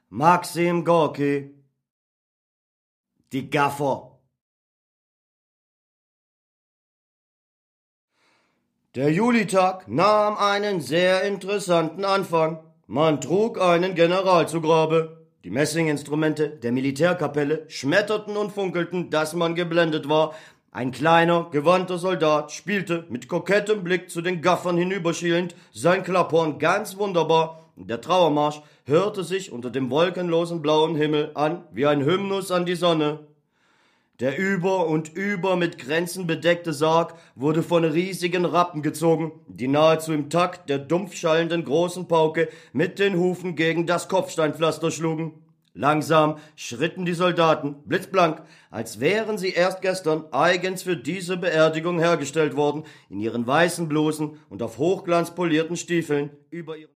Maxim Gorki. Die Gaffer. Der Julitag nahm einen sehr interessanten Anfang. Man trug einen General zu Grabe. Die Messinginstrumente der Militärkapelle schmetterten und funkelten, dass man geblendet war. Ein kleiner, gewandter Soldat spielte mit kokettem Blick zu den Gaffern hinüberschielend sein Klapphorn ganz wunderbar. Der Trauermarsch hörte sich unter dem wolkenlosen blauen Himmel an wie ein Hymnus an die Sonne. Der über und über mit Kränzen bedeckte Sarg wurde von riesigen Rappen gezogen, die nahezu im Takt der dumpf schallenden großen Pauke mit den Hufen gegen das Kopfsteinpflaster schlugen. Langsam schritten die Soldaten, blitzblank, als wären sie erst gestern eigens für diese Beerdigung hergestellt worden, in ihren weißen Blusen und auf hochglanzpolierten Stiefeln über ihren